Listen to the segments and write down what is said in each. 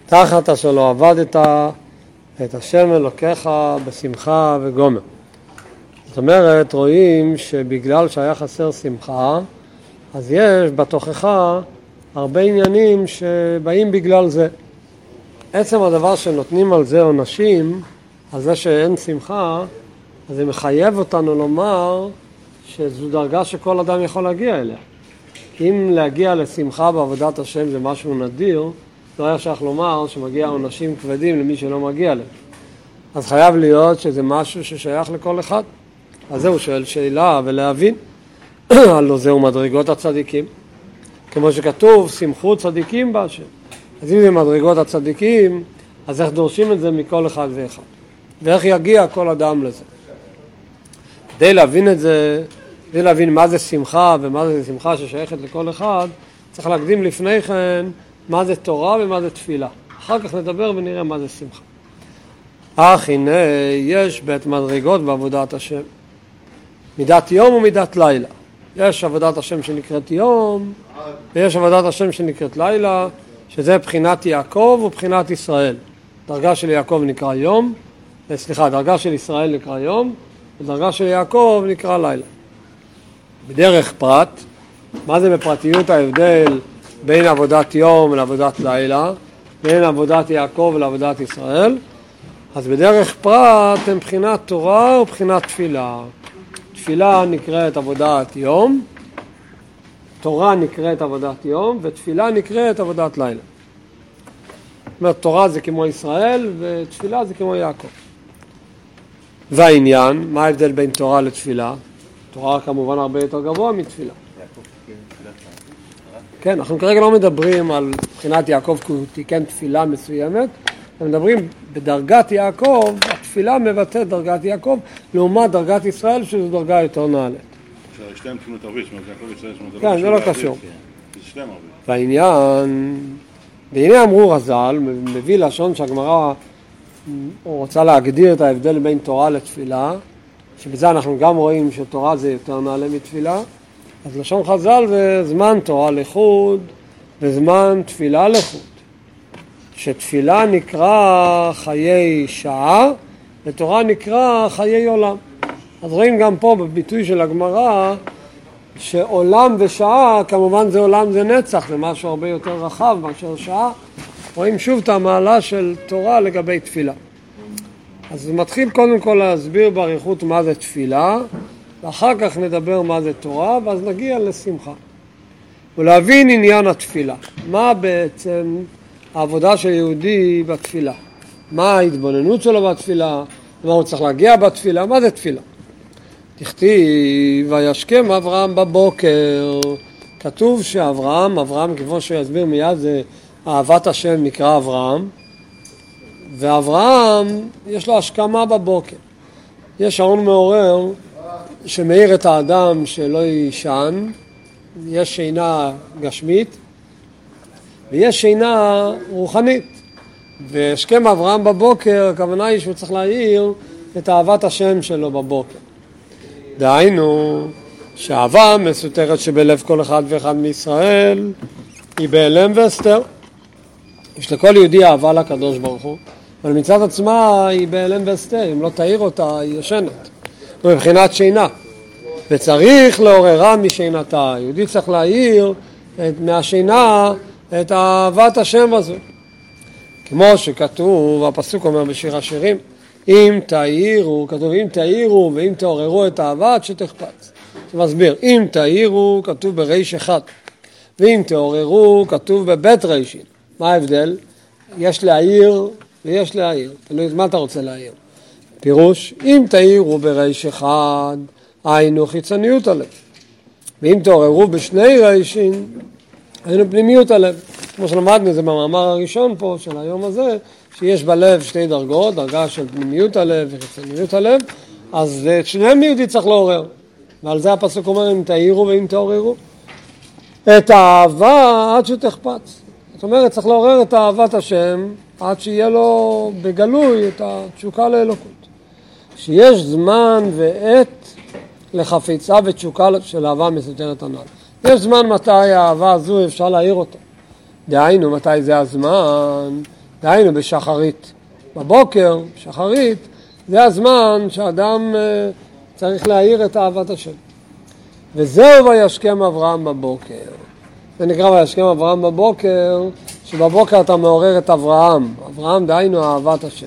תחת אשר לא עבדת את השם אלוקיך בשמחה וגומר. זאת אומרת, רואים שבגלל שהיה חסר שמחה, אז יש בתוכך הרבה עניינים שבאים בגלל זה. עצם הדבר שנותנים על זה עונשים, על זה שאין שמחה, אז זה מחייב אותנו לומר שזו דרגה שכל אדם יכול להגיע אליה. אם להגיע לשמחה בעבודת השם זה משהו נדיר, לא היה שייך לומר שמגיע עונשים כבדים למי שלא מגיע להם. אז חייב להיות שזה משהו ששייך לכל אחד. אז זהו שואל שאלה ולהבין. הלא זהו מדרגות הצדיקים. כמו שכתוב, שמחו צדיקים בהשם. אז אם זה מדרגות הצדיקים, אז איך דורשים את זה מכל אחד ואחד? ואיך יגיע כל אדם לזה? כדי להבין את זה, כדי להבין מה זה שמחה ומה זה שמחה ששייכת לכל אחד, צריך להקדים לפני כן מה זה תורה ומה זה תפילה. אחר כך נדבר ונראה מה זה שמחה. אך הנה יש בית מדרגות בעבודת השם. מידת יום ומידת לילה. יש עבודת השם שנקראת יום, ויש עבודת השם שנקראת לילה, שזה בחינת יעקב ובחינת ישראל. דרגה של יעקב נקרא יום, דרגה של ישראל נקרא יום, ודרגה של יעקב נקרא לילה. בדרך פרט, מה זה בפרטיות ההבדל בין עבודת יום לעבודת לילה, בין עבודת יעקב לעבודת ישראל? אז בדרך פרט הם בחינת תורה ובחינת תפילה. תפילה נקראת עבודת יום, תורה נקראת עבודת יום, ותפילה נקראת עבודת לילה. זאת אומרת, תורה זה כמו ישראל, ותפילה זה כמו יעקב. והעניין, מה ההבדל בין תורה לתפילה? תורה כמובן הרבה יותר גבוה מתפילה. כן, אנחנו כרגע לא מדברים על בחינת יעקב כי הוא תיקן תפילה מסוימת, אנחנו מדברים בדרגת יעקב, התפילה מבטאת דרגת יעקב, לעומת דרגת ישראל שזו דרגה יותר נעלית. שתיים תפילות ערבית, זאת אומרת, יעקב ישראל, כן, זה לא קשור. זה שתיים ערבית. והעניין, והנה אמרו רז"ל, מביא לשון שהגמרא רוצה להגדיר את ההבדל בין תורה לתפילה, שבזה אנחנו גם רואים שתורה זה יותר נעלה מתפילה, אז לשון חז"ל זה זמן תורה לחוד וזמן תפילה לחוד. שתפילה נקרא חיי שעה ותורה נקרא חיי עולם. אז רואים גם פה בביטוי של הגמרא שעולם ושעה, כמובן זה עולם זה נצח, זה משהו הרבה יותר רחב מאשר שעה. רואים שוב את המעלה של תורה לגבי תפילה. אז מתחיל קודם כל להסביר באריכות מה זה תפילה, ואחר כך נדבר מה זה תורה, ואז נגיע לשמחה. ולהבין עניין התפילה. מה בעצם העבודה של יהודי בתפילה? מה ההתבוננות שלו בתפילה? מה הוא צריך להגיע בתפילה? מה זה תפילה? תכתיב, וישכם אברהם בבוקר. כתוב שאברהם, כמו שיסביר מיד, זה אהבת השם נקרא אברהם. ואברהם יש לו השכמה בבוקר. יש שעון מעורר שמאיר את האדם שלא יישן. יש שינה גשמית ויש שינה רוחנית. והשכם אברהם בבוקר, הכוונה היא שהוא צריך להאיר את אהבת השם שלו בבוקר. דהיינו שהאהבה מסותרת שבלב כל אחד ואחד מישראל היא בהלם והסתר. יש לכל יהודי אהבה לקדוש ברוך הוא, אבל מצד עצמה היא בהלם והסתר. אם לא תאיר אותה היא ישנת, מבחינת שינה, וצריך לעוררה משינתה. יהודי צריך להאיר מהשינה את אהבת השם הזו, כמו שכתוב, הפסוק אומר בשיר השירים, אם תאירו, כתוב אם תאירו ואם תעוררו את האהבה שתחפץ. זה מסביר, אם תאירו כתוב בריש אחד, ואם תעוררו כתוב בבית רישין. מה ההבדל? יש להאיר ויש להאיר. תלוי מה אתה רוצה להאיר. פירוש, אם תאירו בריש אחד, היינו חיצוניות הלב. ואם תעוררו בשני רישין, היינו פנימיות הלב. כמו שלמדנו, זה במאמר הראשון פה של היום הזה, שיש בלב שתי דרגות, דרגה של פנימיות הלב וחיצוניות הלב, אז את שניהם יהודי צריך לעורר. ועל זה הפסוק אומר, אם תאירו ואם תעוררו. את האהבה עד שתחפץ. זאת אומרת, צריך לעורר את אהבת השם עד שיהיה לו בגלוי את התשוקה לאלוקות. שיש זמן ועת לחפיצה ותשוקה של אהבה מסותרת הנ"ל. יש זמן מתי האהבה הזו אפשר להעיר אותה. דהיינו, מתי זה הזמן? דהיינו בשחרית. בבוקר, שחרית, זה הזמן שאדם צריך להעיר את אהבת השם. וזהו וישכם אברהם בבוקר. זה נקרא וישכם אברהם בבוקר, שבבוקר אתה מעורר את אברהם. אברהם דהיינו אהבת השם.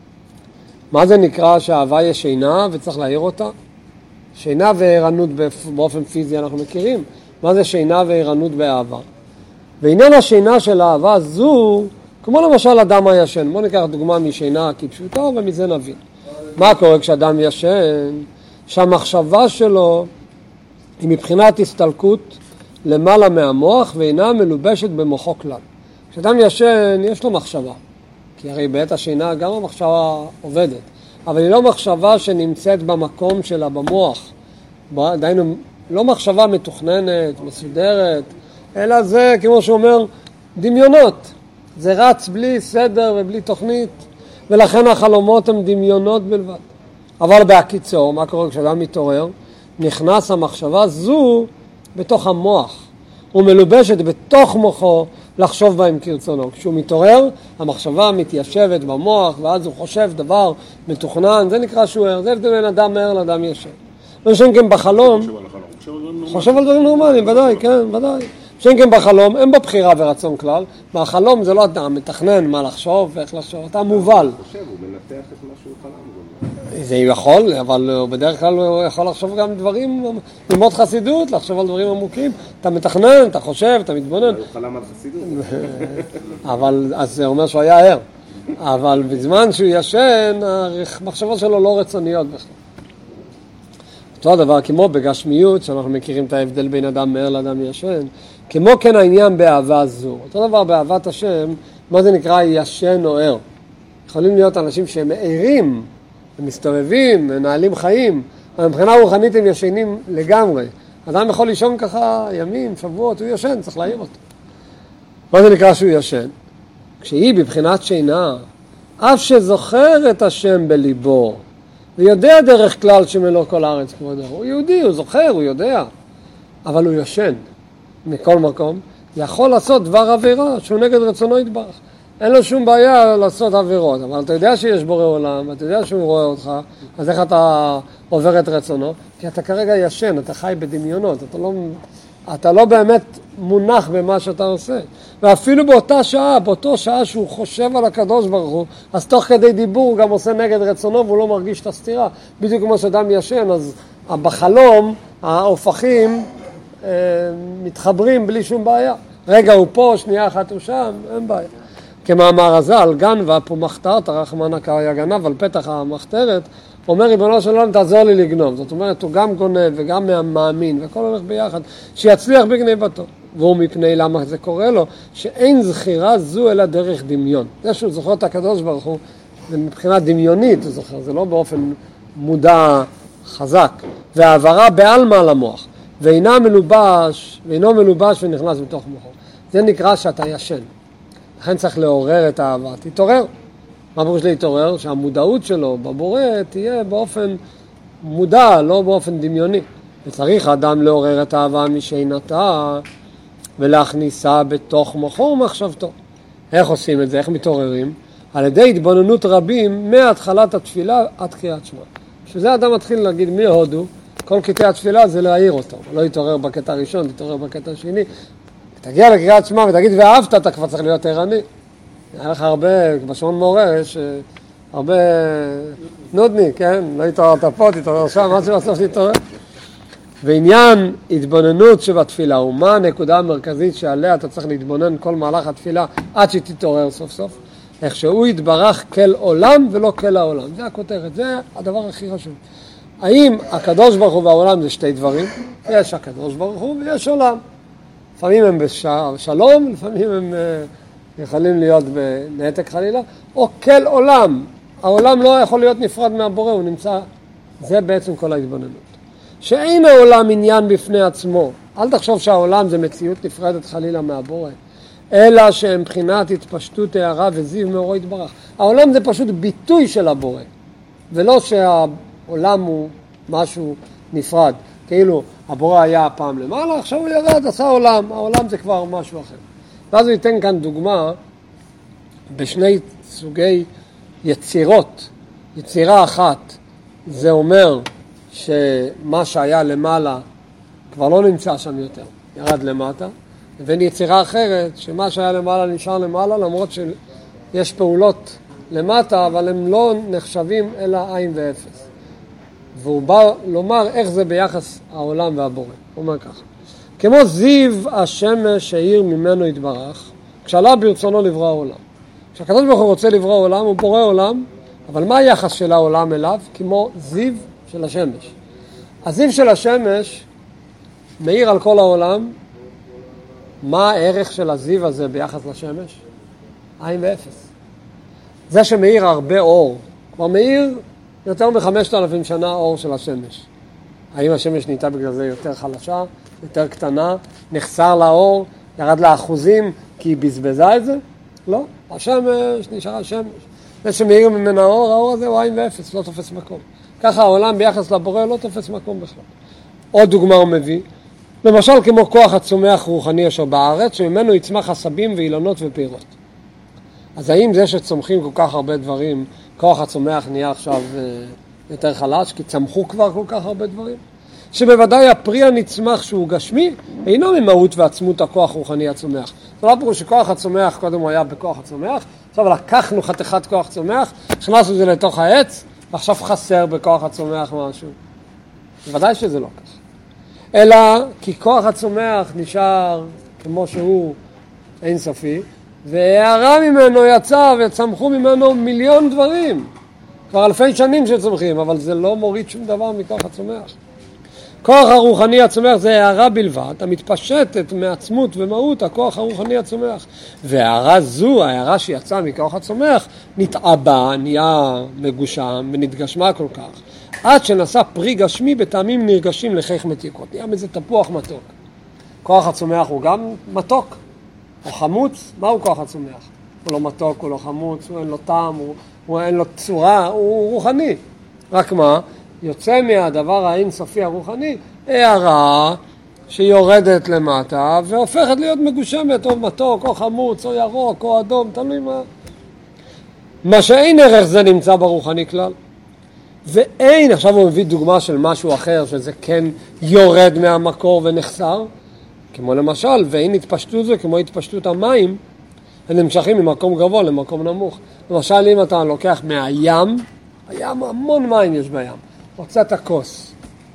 מה זה נקרא שהאהבה יש שינה וצריך להעיר אותה? שינה וערנות באופן פיזי אנחנו מכירים. מה זה שינה וערנות באהבה? ועניין השינה של האהבה זו, כמו למשל אדם הישן. בואו ניקח דוגמה משינה כפשוטו ומזה נבין. מה קורה כשאדם ישן? שהמחשבה שלו היא מבחינת הסתלקות למעלה מהמוח ואינה מלובשת במוחו כלל. כשאדם ישן יש לו מחשבה, כי הרי בעת השינה גם המחשבה עובדת, אבל היא לא מחשבה שנמצאת במקום שלה במוח, דהיינו לא מחשבה מתוכננת, מסודרת, אלא זה כמו שאומר דמיונות, זה רץ בלי סדר ובלי תוכנית, ולכן החלומות הם דמיונות בלבד. אבל בהקיצור, מה קורה כשאדם מתעורר? נכנס המחשבה זו בתוך המוח, הוא מלובשת בתוך מוחו לחשוב בהם כרצונו. כשהוא מתעורר, המחשבה מתיישבת במוח, ואז הוא חושב דבר מתוכנן, זה נקרא שהוא ער, זה הבדל בין אדם ער לאדם ישן. ושם כן בחלום, חושב על דברים נורמליים, ודאי, כן, ודאי. שם כן בחלום, אין בבחירה ורצון כלל, בחלום זה לא אתה מתכנן מה לחשוב ואיך לחשוב, אתה מובל. הוא חושב, הוא מנתח את מה שהוא חלם. זה יכול, אבל בדרך כלל הוא יכול לחשוב גם דברים, ללמוד חסידות, לחשוב על דברים עמוקים. אתה מתכנן, אתה חושב, אתה מתבונן. הוא חלם על חסידות. אבל, אז זה אומר שהוא היה ער. אבל בזמן שהוא ישן, המחשבות שלו לא רצוניות בכלל. אותו הדבר, כמו בגשמיות, שאנחנו מכירים את ההבדל בין אדם ער לאדם ישן, כמו כן העניין באהבה זו. אותו דבר באהבת השם, מה זה נקרא ישן או ער? יכולים להיות אנשים שהם ערים, הם מסתובבים, מנהלים חיים, אבל מבחינה רוחנית הם ישנים לגמרי. אדם יכול לישון ככה ימים, שבועות, הוא ישן, צריך להעיר אותו. מה זה נקרא שהוא ישן? כשהיא בבחינת שינה, אף שזוכר את השם בליבו, ויודע דרך כלל שמלוא כל הארץ כבודו. הוא יהודי, הוא זוכר, הוא יודע, אבל הוא ישן. מכל מקום, יכול לעשות דבר עבירה שהוא נגד רצונו יתברך. אין לו שום בעיה לעשות עבירות, אבל אתה יודע שיש בורא עולם, אתה יודע שהוא רואה אותך, אז איך אתה עובר את רצונו? כי אתה כרגע ישן, אתה חי בדמיונות, אתה לא באמת מונח במה שאתה עושה. ואפילו באותו שעה שהוא חושב על הקדוש ברוך הוא, אז תוך כדי דיבור הוא גם עושה נגד רצונו והוא לא מרגיש את הסתירה. בדיוק כמו שאדם ישן, אז בחלום ההופכים מתחברים בלי שום בעיה. רגע הוא פה, שנייה אחת הוא שם, אין בעיה. כמאמר הז"ל, גנבה פה מחתרת, רחמנא קריא גנב על פתח המחתרת, אומר ריבונו של עולם תעזור לי לגנוב. זאת אומרת, הוא גם גונב וגם מאמין, והכל הולך ביחד, שיצליח בגניבתו. והוא מפני למה זה קורה לו, שאין זכירה זו אלא דרך דמיון. זה שהוא זוכר את הקדוש ברוך הוא, זה מבחינה דמיונית הוא זוכר, זה לא באופן מודע חזק. והעברה בעלמא למוח, ואינו מלובש ונכנס בתוך מוחו. זה נקרא שאתה ישן. לכן צריך לעורר את האהבה. תתעורר. מה פירוש להתעורר? שהמודעות שלו בבורא תהיה באופן מודע, לא באופן דמיוני. וצריך האדם לעורר את האהבה משינתה ולהכניסה בתוך מוחו ומחשבתו. איך עושים את זה? איך מתעוררים? על ידי התבוננות רבים מהתחלת התפילה עד קריאת שמע. כשזה האדם מתחיל להגיד מי הודו, כל קטעי התפילה זה להעיר אותו. לא יתעורר בקטע הראשון, יתעורר בקטע השני. תגיע לקריאת שמע ותגיד ואהבת, אתה כבר צריך להיות ערני. היה לך הרבה, בשעון מעורר יש הרבה נודני, כן? לא התעוררת פה, תתעורר שם, מה שבסוף להתעורר? ועניין התבוננות שבתפילה, ומה הנקודה המרכזית שעליה אתה צריך להתבונן כל מהלך התפילה עד שתתעורר סוף סוף? איך שהוא יתברך כל עולם ולא כל העולם. זה הכותרת, זה הדבר הכי חשוב. האם הקדוש ברוך הוא והעולם זה שתי דברים? יש הקדוש ברוך הוא ויש עולם. לפעמים הם בשלום, לפעמים הם יכולים להיות בנתק חלילה, או כל עולם. העולם לא יכול להיות נפרד מהבורא, הוא נמצא, זה בעצם כל ההתבוננות. שאין העולם עניין בפני עצמו. אל תחשוב שהעולם זה מציאות נפרדת חלילה מהבורא, אלא שמבחינת התפשטות הערה וזיו מאורו יתברך. העולם זה פשוט ביטוי של הבורא, ולא שהעולם הוא משהו נפרד. כאילו הבורא היה פעם למעלה, עכשיו הוא ירד, עשה עולם. העולם זה כבר משהו אחר. ואז הוא ייתן כאן דוגמה בשני סוגי יצירות. יצירה אחת, זה אומר שמה שהיה למעלה כבר לא נמצא שם יותר, ירד למטה, לבין יצירה אחרת, שמה שהיה למעלה נשאר למעלה, למרות שיש פעולות למטה, אבל הם לא נחשבים אלא עין ואפס. והוא בא לומר איך זה ביחס העולם והבורא. הוא אומר ככה, כמו זיו השמש שהאיר ממנו יתברך, כשעלה ברצונו לברוא העולם. כשהקדוש ברוך הוא רוצה לברוא עולם, הוא בורא עולם, אבל מה היחס של העולם אליו? כמו זיו של השמש. הזיו של השמש מאיר על כל העולם. מה הערך של הזיו הזה ביחס לשמש? עין ואפס. זה שמאיר הרבה אור, כבר מאיר יותר מ-5,000 שנה אור של השמש. האם השמש נהייתה בגלל זה יותר חלשה, יותר קטנה, נחסר לאור, ירד לאחוזים כי היא בזבזה את זה? לא, השמש נשארה שמש. זה שמאיר ממנה האור, האור הזה הוא עין ואפס, לא תופס מקום. ככה העולם ביחס לבורא לא תופס מקום בכלל. עוד דוגמה הוא מביא, למשל כמו כוח הצומח רוחני אשר בארץ, שממנו יצמח עשבים ואילנות ופירות. אז האם זה שצומחים כל כך הרבה דברים, כוח הצומח נהיה עכשיו יותר חלש, כי צמחו כבר כל כך הרבה דברים? שבוודאי הפרי הנצמח שהוא גשמי, אינו ממהות ועצמות הכוח רוחני הצומח. זה לא פירוש שכוח הצומח, קודם הוא היה בכוח הצומח, עכשיו לקחנו חתיכת כוח צומח, הכנסנו את זה לתוך העץ, ועכשיו חסר בכוח הצומח משהו. בוודאי שזה לא כך. אלא כי כוח הצומח נשאר כמו שהוא אינסופי, והערה ממנו יצא וצמחו ממנו מיליון דברים. כבר אלפי שנים שצומחים, אבל זה לא מוריד שום דבר מכוח הצומח. כוח הרוחני הצומח זה הערה בלבד, המתפשטת מעצמות ומהות הכוח הרוחני הצומח. והערה זו, הערה שיצאה מכוח הצומח, נתעבה, נהיה מגושם ונתגשמה כל כך, עד שנשא פרי גשמי בטעמים נרגשים לחיך מתיקות. נהיה מזה תפוח מתוק. כוח הצומח הוא גם מתוק, או חמוץ. מהו כוח הצומח? הוא לא מתוק, הוא לא חמוץ, הוא אין לו טעם, הוא אין לו צורה, הוא רוחני. רק מה? יוצא מהדבר האינסופי הרוחני, הערה שיורדת למטה והופכת להיות מגושמת, או מתוק, או חמוץ, או ירוק, או אדום, תלוי מה. מה שאין ערך זה נמצא ברוחני כלל. ואין, עכשיו הוא מביא דוגמה של משהו אחר, שזה כן יורד מהמקור ונחסר, כמו למשל, ואין התפשטות זה כמו התפשטות המים, הם נמשכים ממקום גבוה למקום נמוך. למשל, אם אתה לוקח מהים, הים המון מים יש בים, הוצאת הכוס.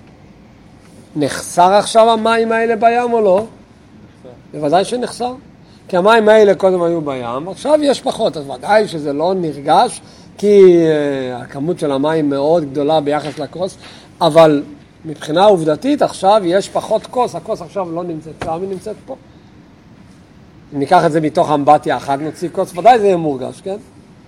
נחסר עכשיו המים האלה בים או לא? בוודאי שנחסר. כי המים האלה קודם היו בים, עכשיו יש פחות, אז ודאי שזה לא נרגש, כי הכמות של המים מאוד גדולה ביחס לכוס, אבל מבחינה עובדתית עכשיו יש פחות כוס, הכוס עכשיו לא נמצאת שם, היא נמצאת פה. אם ניקח את זה מתוך אמבטיה אחת, נוציא כוס, ודאי זה יהיה מורגש, כן?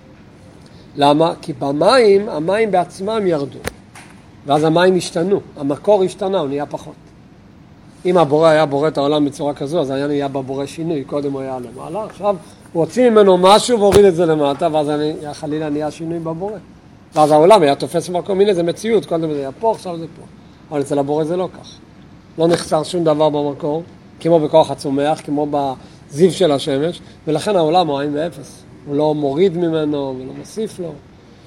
למה? כי במים, המים בעצמם ירדו, ואז המים השתנו, המקור השתנה, הוא נהיה פחות. אם הבורא היה בורא את העולם בצורה כזו, אז היה נהיה בבורא שינוי, קודם הוא היה למעלה, עכשיו הוא הוציא ממנו משהו והוריד את זה למטה, ואז חלילה נהיה שינוי בבורא. ואז העולם היה תופס מקום, הנה זה מציאות, קודם זה היה פה, עכשיו זה פה. אבל אצל הבורא זה לא כך. לא נחסר שום דבר במקור, כמו בכוח הצומח, כמו בזיו של השמש, ולכן העולם הוא עין ואפס. הוא לא מוריד ממנו ולא מוסיף לו.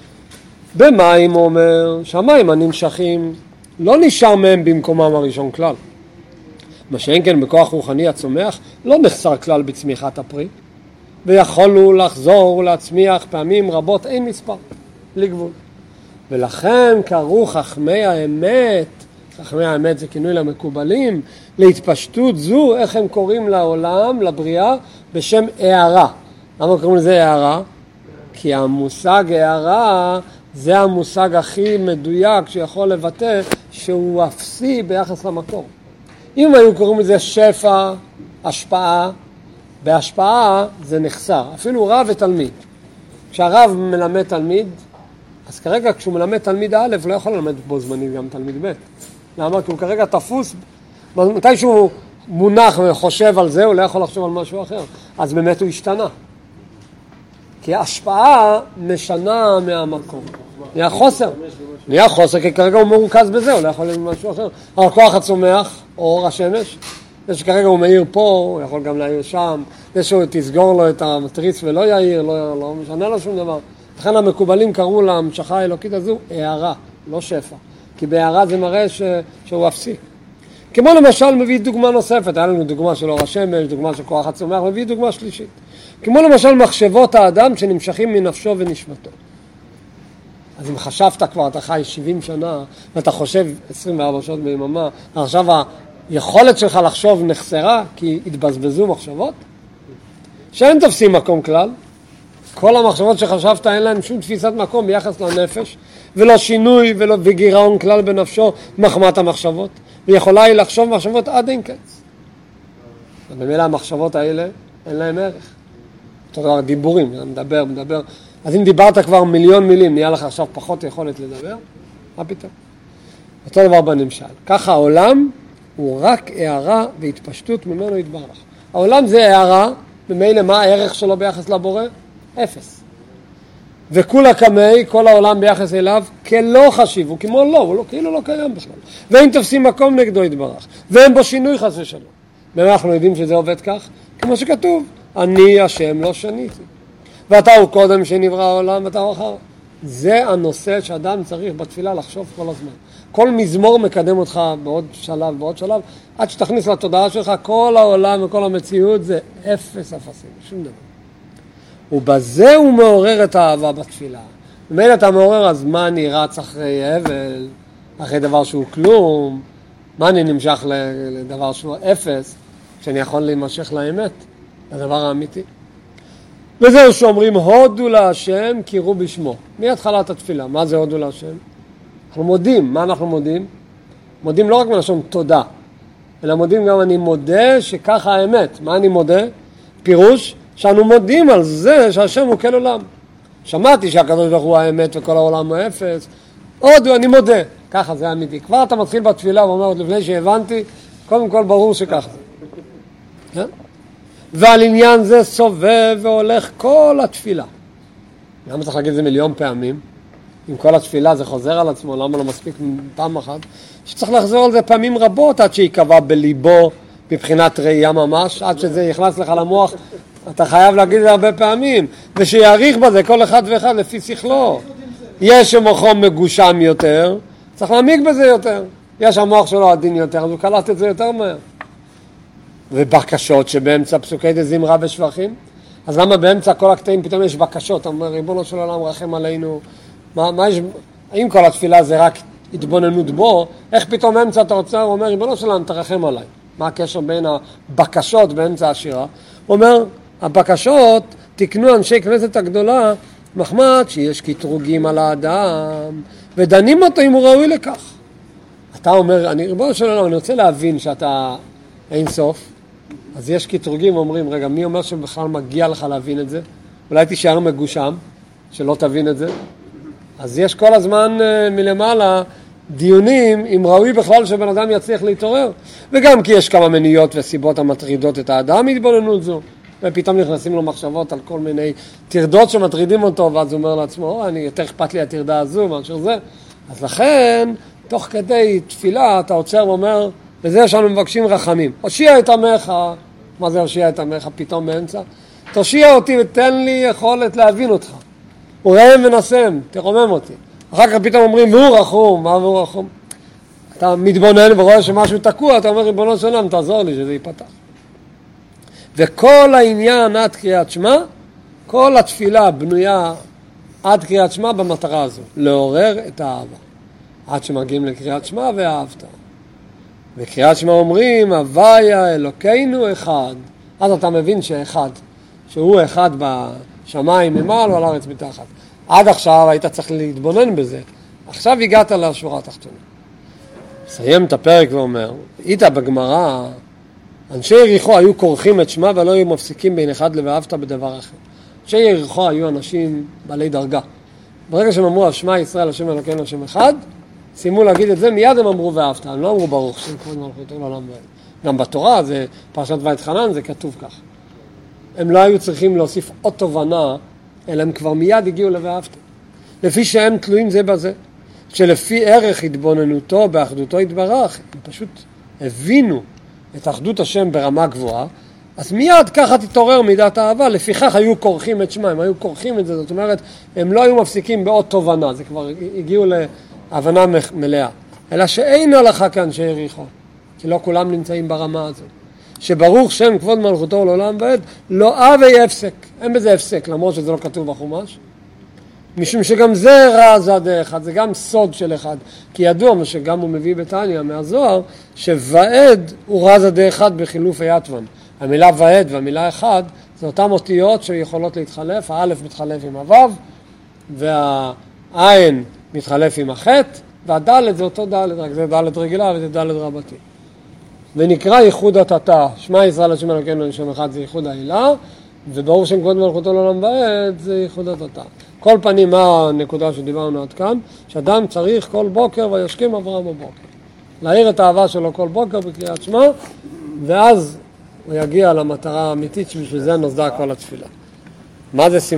במים הוא אומר, שהמים הנמשכים לא נשאר מהם במקומם הראשון כלל. מה שאין כן בכוח רוחני הצומח לא נחסר כלל בצמיחת הפרי, ויכולנו לחזור ולהצמיח פעמים רבות אין מספר, בלי גבול. ולכן קראו חכמי האמת, חכמי האמת זה כינוי למקובלים, להתפשטות זו, איך הם קוראים לעולם, לבריאה, בשם הערה. למה קוראים לזה הערה? כי המושג הערה זה המושג הכי מדויק שיכול לבטא שהוא אפסי ביחס למקור. אם היו קוראים לזה שפע, השפעה, בהשפעה זה נחסר, אפילו רב ותלמיד. כשהרב מלמד תלמיד, אז כרגע כשהוא מלמד תלמיד א', לא יכול ללמד בו זמנית גם תלמיד ב'. למה? כי הוא כרגע תפוס, מתי שהוא מונח וחושב על זה, הוא לא יכול לחשוב על משהו אחר. אז באמת הוא השתנה. כי ההשפעה משנה מהמקום. נהיה חוסר, כי כרגע הוא מרוכז בזה, הוא לא יכול ללמוד משהו אחר. אבל כוח הצומח, אור השמש, זה שכרגע הוא מאיר פה, הוא יכול גם להעיר שם, זה שהוא תסגור לו את המטריץ ולא יעיר, לא משנה לו שום דבר. לכן המקובלים קראו להמשכה האלוקית הזו הערה, לא שפע. כי בהערה זה מראה שהוא אפסי. כמו למשל מביא דוגמה נוספת, היה לנו דוגמה של אור השמש, דוגמה של כוח הצומח, מביא דוגמה שלישית. כמו למשל מחשבות האדם שנמשכים מנפשו ונשמתו. אז אם חשבת כבר, אתה חי 70 שנה, ואתה חושב 24 שעות ביממה, עכשיו היכולת שלך לחשוב נחסרה, כי התבזבזו מחשבות, שאין תופסים מקום כלל. כל המחשבות שחשבת אין להן שום תפיסת מקום ביחס לנפש, ולא שינוי וגירעון כלל בנפשו מחמת המחשבות. ויכולה היא לחשוב מחשבות עד אין קץ. ובמילה המחשבות האלה אין להם ערך. אותו דבר דיבורים, מדבר. אז אם דיברת כבר מיליון מילים, נהיה לך עכשיו פחות יכולת לדבר, מה פתאום? אותו דבר בנמשל. ככה העולם הוא רק הערה והתפשטות ממנו יתברך. העולם זה הערה, במילא מה הערך שלו ביחס לבורא? אפס. וכולה כמי, כל העולם ביחס אליו, כלא חשיב, הוא כמו לא, הוא כאילו לא קיים בכלל. ואם תופסים מקום נגדו יתברך, ואין בו שינוי חס ושלום. במה אנחנו יודעים שזה עובד כך? כמו שכתוב, אני השם לא שניתי. ואתה הוא קודם שנברא העולם ואתה הוא אחר. זה הנושא שאדם צריך בתפילה לחשוב כל הזמן. כל מזמור מקדם אותך בעוד שלב, עד שתכניס לתודעה שלך כל העולם וכל המציאות זה אפס אפסים, שום דבר. ובזה הוא מעורר את האהבה בתפילה. במילא אתה מעורר, אז מה אני רץ אחרי אבל, אחרי דבר שהוא כלום, מה אני נמשך לדבר שהוא אפס, שאני יכול להימשך לאמת, לדבר האמיתי. וזהו שאומרים, הודו להשם, קירו בשמו. מהתחלת התפילה, מה זה הודו להשם? אנחנו מודים, מה אנחנו מודים? מודים לא רק מלשון תודה, אלא מודים גם אני מודה שככה האמת. מה אני מודה? פירוש שאנו מודים על זה שהשם הוא כל עולם. שמעתי שהקדוש ברוך הוא האמת וכל העולם הוא אפס. הודו, אני מודה. ככה זה אמיתי. כבר אתה מתחיל בתפילה ואומר, לפני שהבנתי, קודם כל ברור שככה זה. כן? ועל עניין זה סובב והולך כל התפילה. למה צריך להגיד את זה מיליון פעמים? אם כל התפילה זה חוזר על עצמו, למה לא מספיק פעם אחת? שצריך לחזור על זה פעמים רבות עד שיקבע בליבו מבחינת ראייה ממש, עד שזה יכנס לך למוח, אתה חייב להגיד את זה הרבה פעמים, ושיעריך בזה כל אחד ואחד לפי שכלו. יש שמוחו מגושם יותר, צריך להעמיק בזה יותר. יש המוח שלו עדין יותר, אז הוא קלט את זה יותר מהר. ובקשות שבאמצע פסוקי דזמרה ושבחים, אז למה באמצע כל הקטעים פתאום יש בקשות? אתה אומר, ריבונו של עולם רחם עלינו, מה יש, האם כל התפילה זה רק התבוננות בו, איך פתאום באמצע אתה רוצה, הוא אומר, ריבונו של עולם תרחם עליי. מה הקשר בין הבקשות באמצע השירה? הוא אומר, הבקשות תקנו אנשי כנסת הגדולה, מחמד שיש קטרוגים על האדם, ודנים אותו אם הוא ראוי לכך. אתה אומר, ריבונו של עולם, אני רוצה להבין שאתה אין סוף, אז יש קטרוגים אומרים, רגע, מי אומר שבכלל מגיע לך להבין את זה? אולי תישאר מגושם, שלא תבין את זה. אז יש כל הזמן מלמעלה דיונים אם ראוי בכלל שבן אדם יצליח להתעורר. וגם כי יש כמה מניעות וסיבות המטרידות את האדם התבוננות זו. ופתאום נכנסים לו מחשבות על כל מיני תרדות שמטרידים אותו, ואז הוא אומר לעצמו, אני יותר אכפת לי התרדה הזו מאשר זה. אז לכן, תוך כדי תפילה, אתה עוצר ואומר, וזה שאנו מבקשים רחמים. הושיע את עמך, מה זה הושיע את עמך פתאום באמצע? תושיע אותי ותן לי יכולת להבין אותך. ורהם ונסם, תרומם אותי. אחר כך פתאום אומרים, והוא רחום, מה והוא רחום? אתה מתבונן ורואה שמשהו תקוע, אתה אומר, ריבונו של עולם, תעזור לי שזה ייפתח. וכל העניין עד קריאת שמע, כל התפילה בנויה עד קריאת שמע במטרה הזו, לעורר את האהבה. עד שמגיעים לקריאת שמע ואהבת. בקריאת שמע אומרים, הוויה אלוקינו אחד. אז אתה מבין שאחד, שהוא אחד בשמיים ממעל ועל הארץ מתחת. עד עכשיו היית צריך להתבונן בזה. עכשיו הגעת לשורה התחתונה. מסיים את הפרק ואומר, היית בגמרא, אנשי יריחו היו כורכים את שמה ולא היו מפסיקים בין אחד לואהבת בדבר אחר. אנשי יריחו היו אנשים בעלי דרגה. ברגע שהם אמרו, שמע ישראל, השם אלוקינו, השם אחד, סיימו להגיד את זה, מיד הם אמרו ואהבת. הם לא אמרו ברוך שם כבוד מלכותו לעולם ועד. גם בתורה, זה פרשת ואתחנן, זה כתוב כך. הם לא היו צריכים להוסיף עוד תובנה, אלא הם כבר מיד הגיעו לואהבת. לפי שהם תלויים זה בזה. שלפי ערך התבוננותו, באחדותו התברך, הם פשוט הבינו את אחדות השם ברמה גבוהה, אז מיד ככה תתעורר מידת האהבה, לפיכך היו כורכים את שמם, הם היו כורכים את זה, זאת אומרת, הם לא היו מפסיקים בעוד תובנה, זה כבר הגיעו להבנה מלאה, אלא שאין הלכה כאן שיריחו, כי לא כולם נמצאים ברמה הזו, שברוך שם כבוד מלכותו לעולם ועד, לא אבי הפסק, אין בזה הפסק, למרות שזה לא כתוב בחומש, משום שגם זה רז אחד, זה גם סוד של אחד, כי ידוע מה שגם הוא מביא בתניא מהזוהר, שוועד הוא רז אחד בחילוף היתוון. המילה ועד והמילה אחד זה אותם אותיות שיכולות להתחלף, האלף מתחלף עם הוו, והעין מתחלף עם החטא, והדלת זה אותו דלת, רק זה דלת רגילה וזה דלת רבתי. ונקרא ייחוד התתה, שמע ישראל השם אלוקינו לשם אחד זה ייחוד העילה, וברוך שם כבוד מלכותו לעולם ועד זה ייחוד התתה. כל פנים מה הנקודה שדיברנו עד כאן, שאדם צריך כל בוקר וישכים אברהם בבוקר. להעיר את האהבה שלו כל בוקר בקריאת שמע, ואז הוא יגיע למטרה האמיתית שבשביל זה נוסדה כל התפילה. מה זה